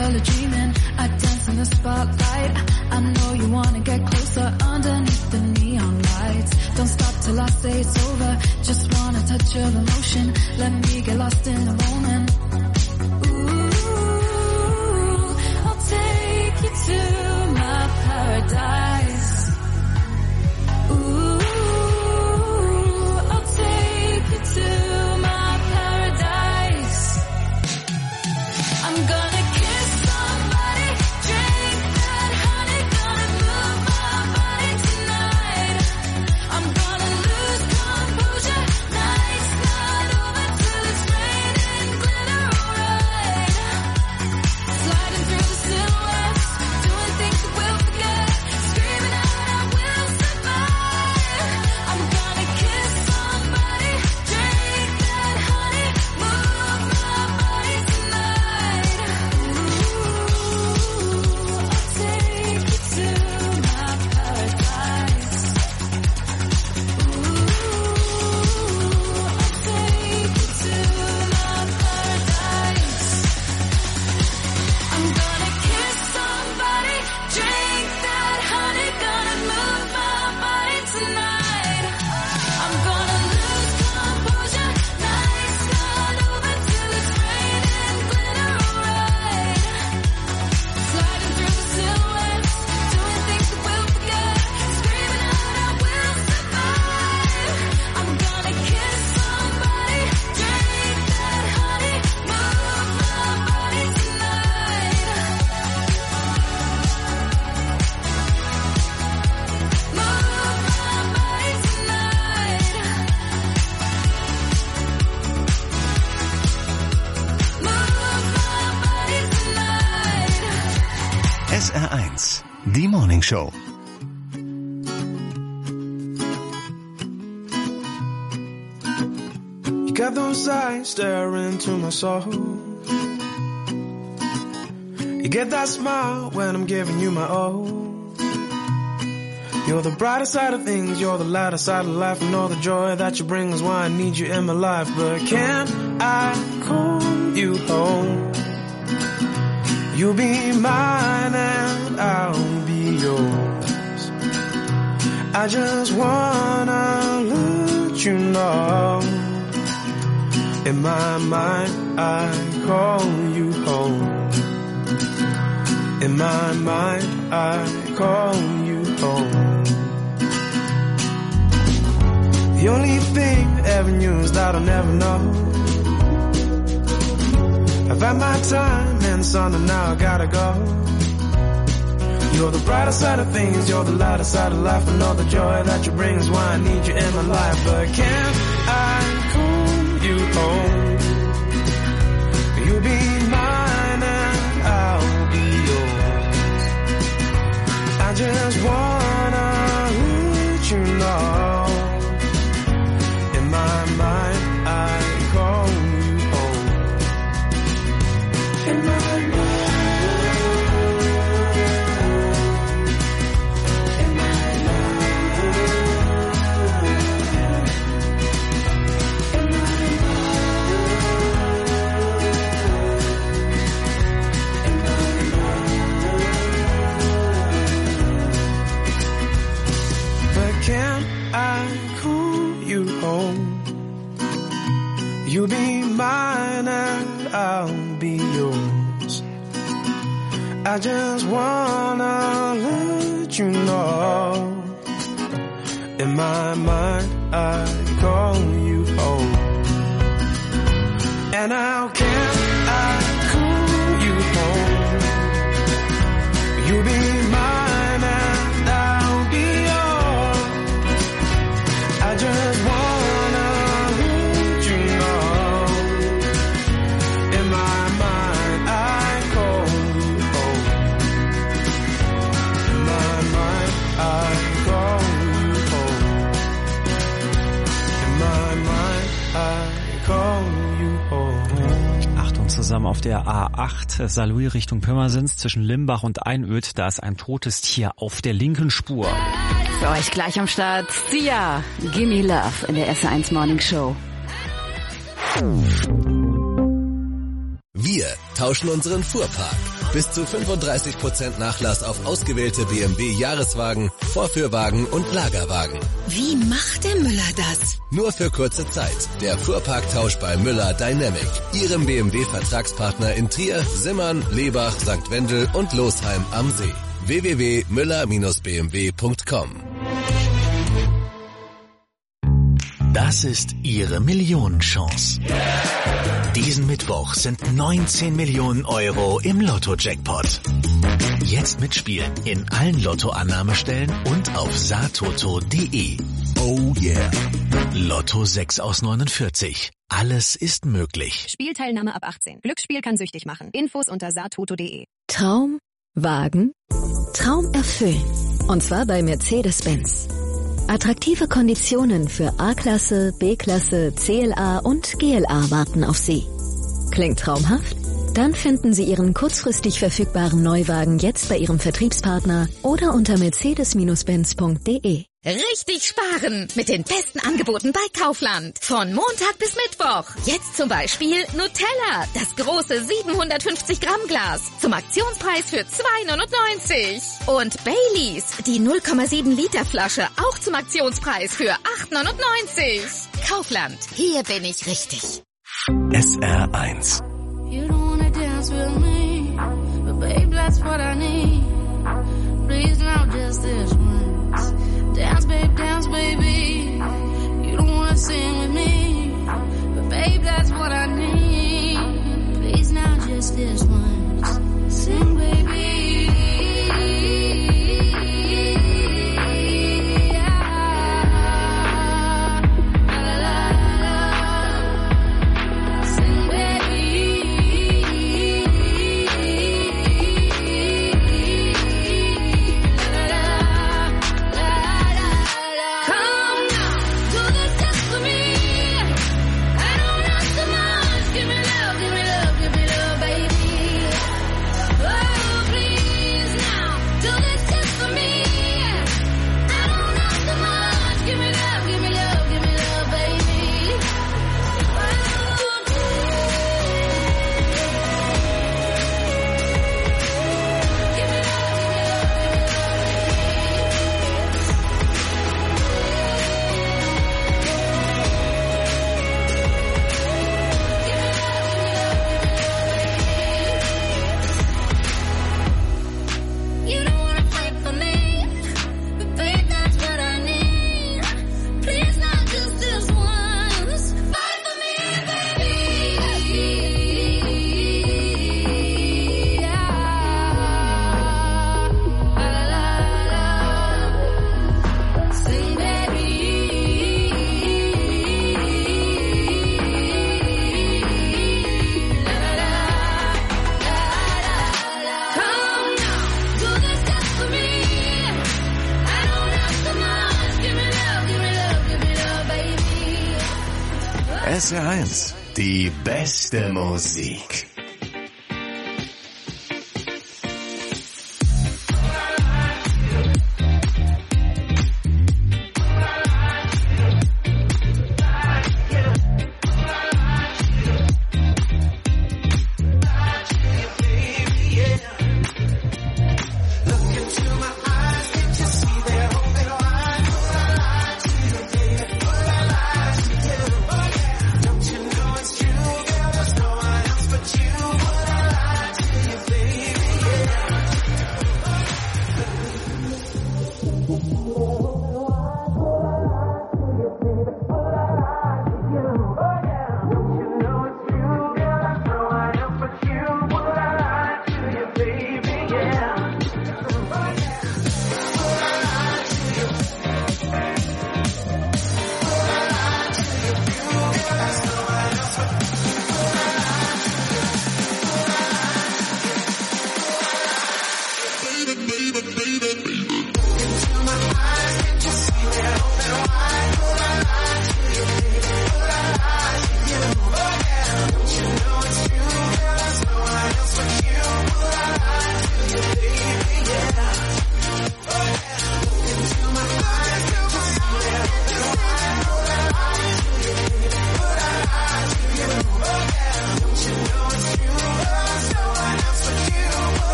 hella dreaming. I dance in the spotlight. I know you wanna get closer underneath the neon lights. Don't stop till I say it's over. Just want a touch of emotion. Let me get lost in the moment. Ooh, I'll take you to my paradise. Ooh, I'll take you to my paradise. I'm gonna kiss somebody, drink that honey, gonna move my body tonight. I'm gonna lose composure, nights not over till it's raining glitter, alright. Sliding through the silhouettes, doing things that we'll forget, screaming out I will survive. I'm gonna kiss somebody, drink that honey, move my body tonight. Ooh, I'll take you to my paradise. Ooh, I'll take you to my paradise. I'm gonna kiss somebody, drink that honey, gonna move my body tonight. I'm gonna lose composure, nights not over till it's raining glitter, alright. Sliding through the silhouettes, doing things that we'll forget, screaming out I will survive. I'm gonna kiss somebody, drink that honey, move my body tonight. Move my body tonight. Move my body tonight. S R eins, die Morning Show. You got those eyes staring into my soul. You get that smile when I'm giving you my all. You're the brighter side of things, you're the lighter side of life, and all the joy that you bring is why I need you in my life. But can I call you home? You'll be mine and I'll be yours. I just wanna let you know, in my mind I call you home. In my mind I call you home. The only thing I ever knew is that I'll never know. I've had my time and son, and now I gotta go. You're the brighter side of things, you're the lighter side of life, and all the joy that you bring is why I need you in my life. But can I call you home? You'll be mine and I'll be yours. I just wanna let you know, in my mind I call you home. In my can I call you home? You'll be mine and I'll be yours. I just wanna let you know, in my mind I call you home. And how can I call you home? You'll be mine and I'll be yours. I just wanna let you know, in my mind I call you home. In my mind I call you home. In my mind I call you home. Achtung zusammen auf der A acht, Saarlouis Richtung Pirmasens zwischen Limbach und Einöd. Da ist ein totes Tier auf der linken Spur. Für euch gleich am Start Sia, Gimme Love in der S R eins Morning Show. Wir tauschen unseren Fuhrpark. Bis zu fünfunddreißig Prozent Nachlass auf ausgewählte B M W-Jahreswagen, Vorführwagen und Lagerwagen. Wie macht der Müller das? Nur für kurze Zeit. Der Fuhrparktausch bei Müller Dynamic. Ihrem B M W-Vertragspartner in Trier, Simmern, Lebach, Sankt Wendel und Losheim am See. w w w punkt müller Bindestrich b m w punkt com. Das ist Ihre Millionenchance. Diesen Mittwoch sind neunzehn Millionen Euro im Lotto-Jackpot. Jetzt mitspielen in allen Lottoannahmestellen und auf satoto punkt de. Oh yeah. Lotto sechs aus neunundvierzig. Alles ist möglich. Spielteilnahme ab achtzehn. Glücksspiel kann süchtig machen. Infos unter satoto punkt de. Traum, Wagen, Traum erfüllen. Und zwar bei Mercedes-Benz. Attraktive Konditionen für A-Klasse, B-Klasse, C L A und G L A warten auf Sie. Klingt traumhaft? Dann finden Sie Ihren kurzfristig verfügbaren Neuwagen jetzt bei Ihrem Vertriebspartner oder unter mercedes Bindestrich benz punkt de. Richtig sparen mit den besten Angeboten bei Kaufland. Von Montag bis Mittwoch. Jetzt zum Beispiel Nutella, das große siebenhundertfünfzig Gramm Glas. Zum Aktionspreis für zwei neunundneunzig. Und Baileys, die null Komma sieben Liter Flasche, auch zum Aktionspreis für acht neunundneunzig. Kaufland, hier bin ich richtig. S R eins. You don't wanna dance with me, but babe, that's what I need. Please now just this once. Dance, babe, dance, baby. You don't wanna sing with me, but babe, that's what I need. Please now just this once. Sing, baby. S R eins. Die beste Musik. But you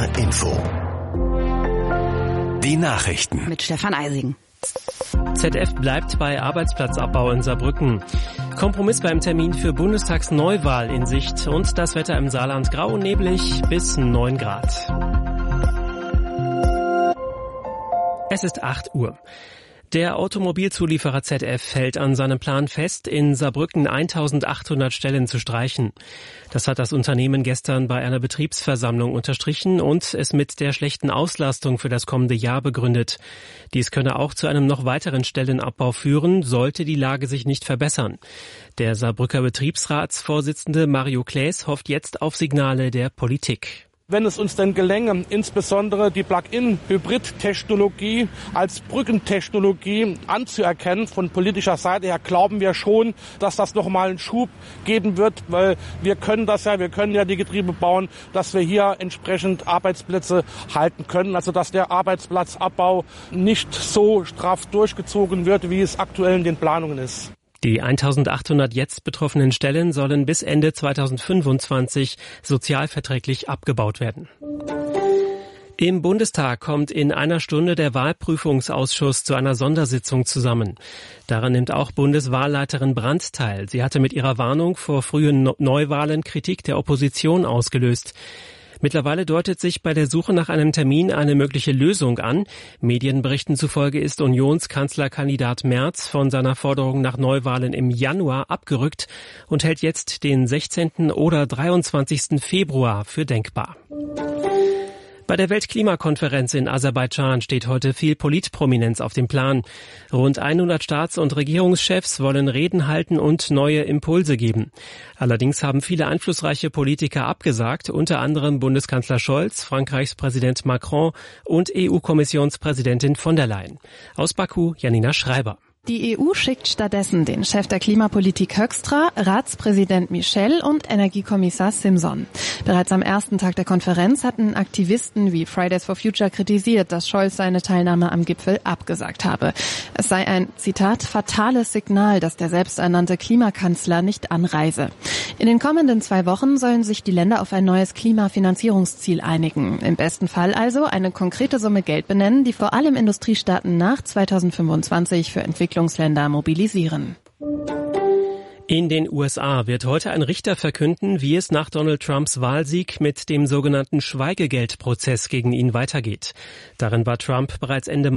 H Info. Die Nachrichten. Mit Stefan Eisigen. Z F bleibt bei Arbeitsplatzabbau in Saarbrücken. Kompromiss beim Termin für Bundestagsneuwahl in Sicht und das Wetter im Saarland grau und neblig bis neun Grad. Es ist acht Uhr. Der Automobilzulieferer Z F hält an seinem Plan fest, in Saarbrücken eintausendachthundert Stellen zu streichen. Das hat das Unternehmen gestern bei einer Betriebsversammlung unterstrichen und es mit der schlechten Auslastung für das kommende Jahr begründet. Dies könne auch zu einem noch weiteren Stellenabbau führen, sollte die Lage sich nicht verbessern. Der Saarbrücker Betriebsratsvorsitzende Mario Klaes hofft jetzt auf Signale der Politik. Wenn es uns denn gelänge, insbesondere die Plug-in-Hybrid-Technologie als Brückentechnologie anzuerkennen, von politischer Seite her glauben wir schon, dass das nochmal einen Schub geben wird, weil wir können das ja, wir können ja die Getriebe bauen, dass wir hier entsprechend Arbeitsplätze halten können, also dass der Arbeitsplatzabbau nicht so straff durchgezogen wird, wie es aktuell in den Planungen ist. Die eintausendachthundert jetzt betroffenen Stellen sollen bis Ende zweitausendfünfundzwanzig sozialverträglich abgebaut werden. Im Bundestag kommt in einer Stunde der Wahlprüfungsausschuss zu einer Sondersitzung zusammen. Daran nimmt auch Bundeswahlleiterin Brandt teil. Sie hatte mit ihrer Warnung vor frühen Neuwahlen Kritik der Opposition ausgelöst. Mittlerweile deutet sich bei der Suche nach einem Termin eine mögliche Lösung an. Medienberichten zufolge ist Unionskanzlerkandidat Merz von seiner Forderung nach Neuwahlen im Januar abgerückt und hält jetzt den sechzehnten oder dreiundzwanzigsten Februar für denkbar. Bei der Weltklimakonferenz in Aserbaidschan steht heute viel Politprominenz auf dem Plan. Rund hundert Staats- und Regierungschefs wollen Reden halten und neue Impulse geben. Allerdings haben viele einflussreiche Politiker abgesagt, unter anderem Bundeskanzler Scholz, Frankreichs Präsident Macron und E U-Kommissionspräsidentin von der Leyen. Aus Baku, Janina Schreiber. Die E U schickt stattdessen den Chef der Klimapolitik Höckstra, Ratspräsident Michel und Energiekommissar Simson. Bereits am ersten Tag der Konferenz hatten Aktivisten wie Fridays for Future kritisiert, dass Scholz seine Teilnahme am Gipfel abgesagt habe. Es sei ein, Zitat, fatales Signal, dass der selbsternannte Klimakanzler nicht anreise. In den kommenden zwei Wochen sollen sich die Länder auf ein neues Klimafinanzierungsziel einigen. Im besten Fall also eine konkrete Summe Geld benennen, die vor allem Industriestaaten nach zweitausendfünfundzwanzig für Entwicklungsländer mobilisieren. In den U S A wird heute ein Richter verkünden, wie es nach Donald Trumps Wahlsieg mit dem sogenannten Schweigegeldprozess gegen ihn weitergeht. Darin war Trump bereits Ende